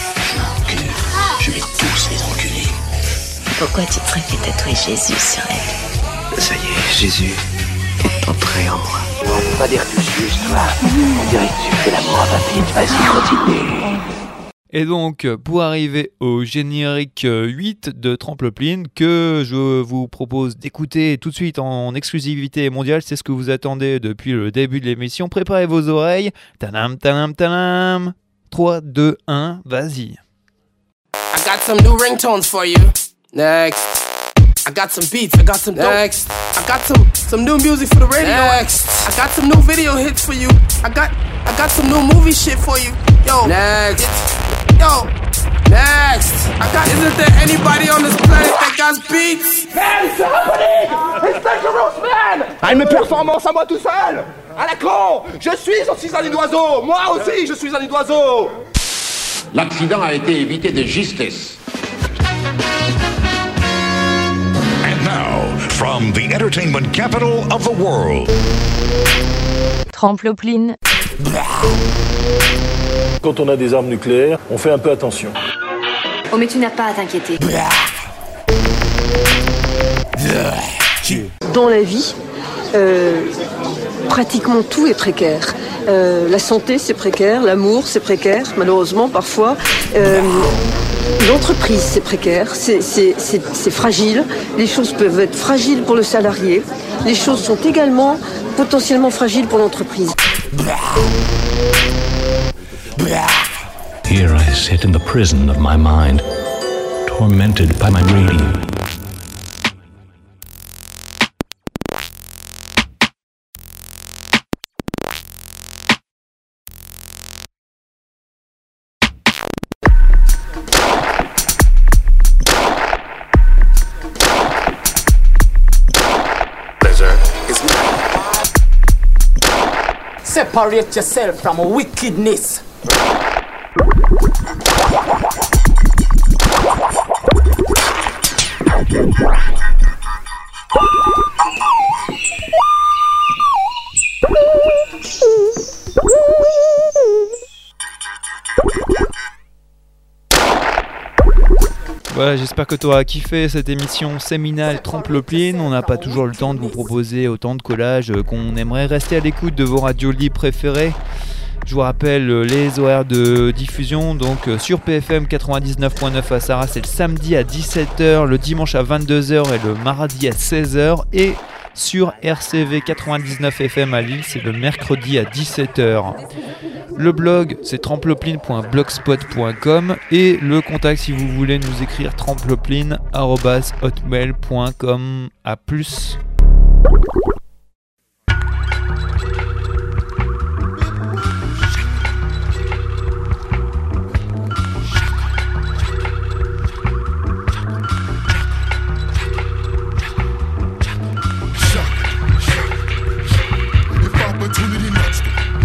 Je vais tous les enculer. Pourquoi tu te serais fait tatouer Jésus sur elle? Ça y est, Jésus est entré en moi. On peut pas dire que tu suces, toi. On dirait que tu fais l'amour à papine. Vas-y, continue. Et donc, pour arriver au générique huit de Trampoline, que je vous propose d'écouter tout de suite en exclusivité mondiale, c'est ce que vous attendez depuis le début de l'émission. Préparez vos oreilles. Tanam, tanam, tanam. trois, deux, un, vas-y. I got some new ringtones for you. Next. I got some beats. I got some dope. Next. I got some some new music for the radio. Next. I got some new video hits for you. I got I got some new movie shit for you. Yo. Next. Yo. Next. I got. Isn't there anybody on this planet that got beats? Man, c'est happening! It's dangerous, man! Ah, une performance à moi tout seul! À la con! Je suis aussi un nid d'oiseau! Moi aussi, je suis un nid d'oiseau! L'accident a été évité de justesse. And now, from the entertainment capital of the world. Trampoline. Quand on a des armes nucléaires, on fait un peu attention. Oh mais tu n'as pas à t'inquiéter. Dans la vie, euh, pratiquement tout est précaire. Euh, la santé, c'est précaire. L'amour, c'est précaire, malheureusement, parfois. Euh, l'entreprise, c'est précaire. C'est, c'est, c'est, c'est fragile. Les choses peuvent être fragiles pour le salarié. Les choses sont également potentiellement fragiles pour l'entreprise. Here I sit in the prison of my mind, tormented by my radio. Separate yourself from wickedness. Voilà, j'espère que tu auras kiffé cette émission séminale Trampoline. On n'a pas toujours le temps de vous proposer autant de collages qu'on aimerait. Rester à l'écoute de vos radios libres préférées. Je vous rappelle les horaires de diffusion. Donc sur P F M quatre-vingt-dix-neuf point neuf à Sarah, c'est le samedi à dix-sept heures, le dimanche à vingt-deux heures et le mardi à seize heures. Et sur R C V quatre-vingt-dix-neuf F M à Lille, c'est le mercredi à dix-sept heures. Le blog, c'est trampoline point blogspot point com et le contact si vous voulez nous écrire trampoline arobase hotmail point com. À plus. If opportunity knocks,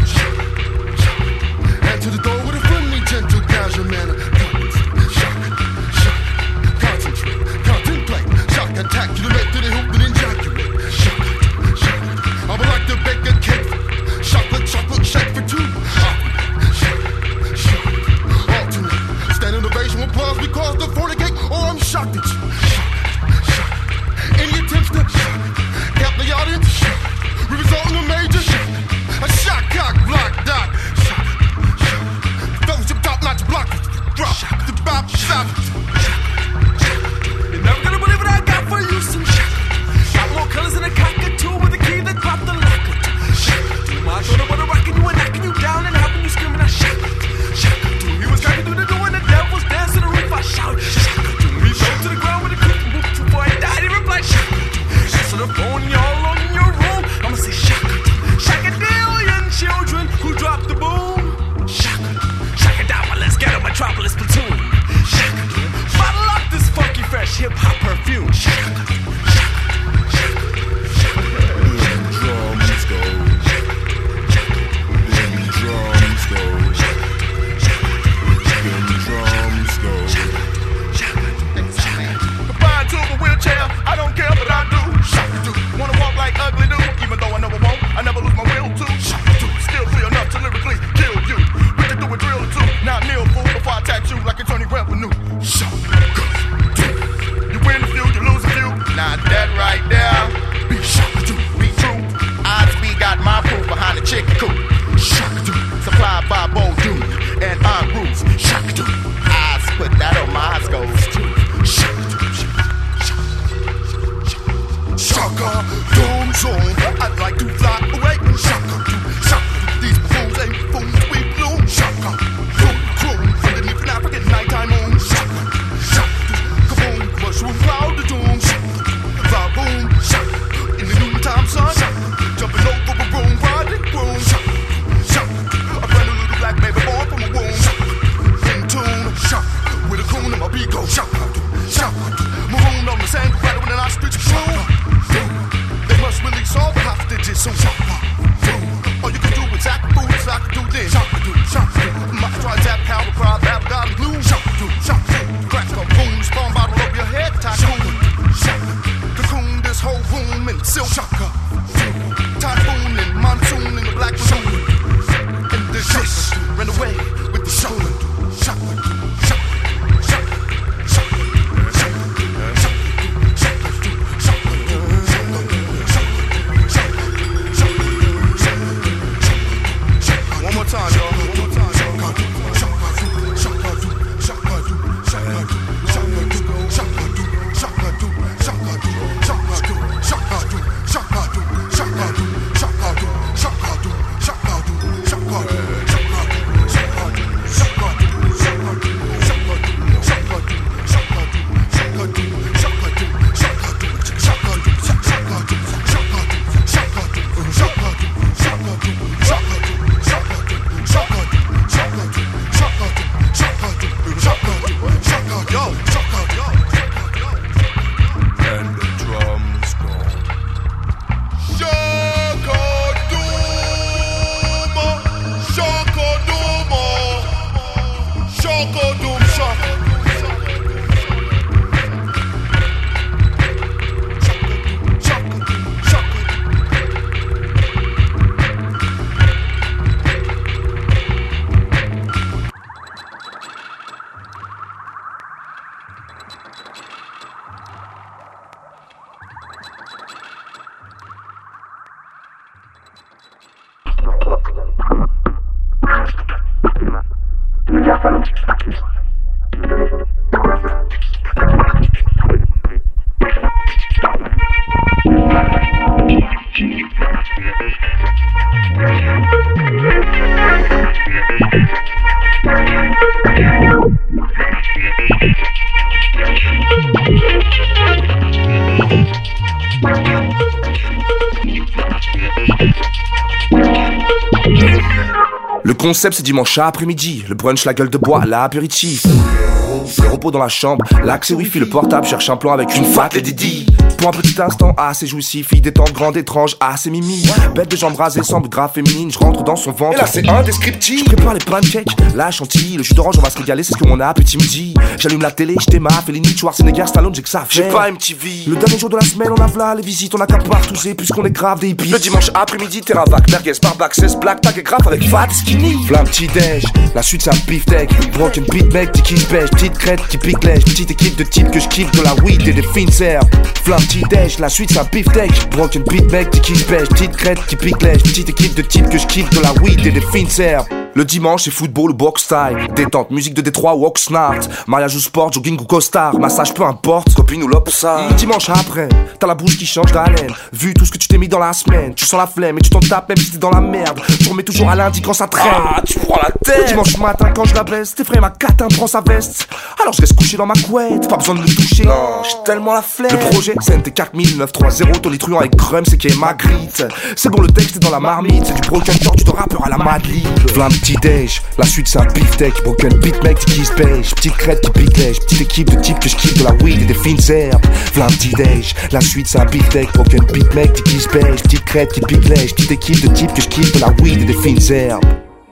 Le concept c'est dimanche après-midi, le brunch, la gueule de bois, l'apéritif. Le repos dans la chambre, l'accès wifi, le portable, cherche un plan avec une fat Lady D. Pour un petit instant, assez jouissif, fille détente, grande, étrange, assez mimi. Bête de jambes rasées, semble grave féminine, je rentre dans son ventre. Et là c'est indescriptible. Je prépare les pancakes, la chantilly, le jus d'orange, on va se régaler, c'est ce que mon appétit me dit. J'allume la télé, je démarre, Fellini, Schwarzenegger, Stallone, j'ai que ça à faire. J'ai pas M T V. Le dernier jour de la semaine, on a v'là les visites, on a qu'à partouzer puisqu'on est grave des hippies. Le dimanche après-midi, terravac, merguez, barbac, seize black, tag et grave avec fat skinny. Flamme petit déj, la suite c'est un beefsteak. Broken beat mec, petit kiss beige, petite crête qui pique lèche. Petite équipe de types que je kiffe, de la weed et des fines herbes. Flamme petit déj, la suite c'est un beefsteak. Broken beat mec, petit kiss beige, petite crête qui pique lèche. Petite équipe de types que je kiffe, de la weed et des fines herbes. Le dimanche c'est football ou box style. Détente, musique de Détroit ou Oxnard. Mariage ou sport, jogging ou costard. Massage peu importe, copine ou lopsa. Le dimanche après, t'as la bouche qui change d'haleine. Vu tout ce que tu t'es mis dans la semaine, tu sens la flemme et tu t'en tapes même si t'es dans la merde. Tu remets toujours à lundi quand ça traîne. Ah, tu prends la tête. Le dimanche matin quand je la baisse, tes frères ma catin prend sa veste. Alors je reste couché dans ma couette, pas besoin de me toucher. Non, j'ai tellement la flemme. Le projet c'est N T quatre mille neuf cent trente, tonitruant avec Crum, c'est qui est Magritte. C'est bon, le texte est dans la marmite, c'est du broken genre, tu te rappeur à la Madlib. Flamme petit déj, la suite c'est un beefsteak. Broken beat mec, qui kiss beige, petite crête qui pique lèche. Petite équipe de types que je kiffe, de la weed et des fines herbes. Flamme petit déj, la suite c'est un beefsteak. Broken beat mec, qui kiss beige, petite crête qui pique lèche. Petite équipe de types que je kiffe, de la weed et des fines herbes.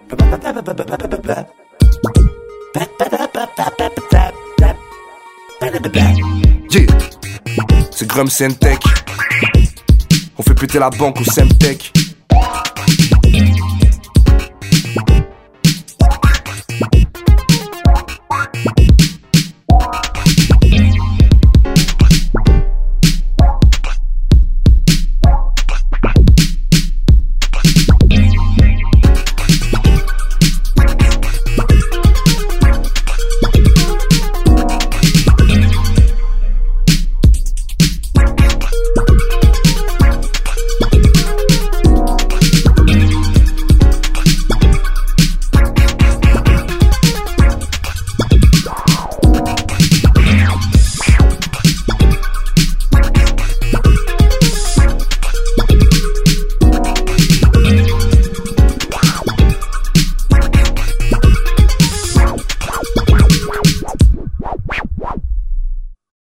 Yeah, c'est Grum Sentech. On fait péter la banque au Semtech.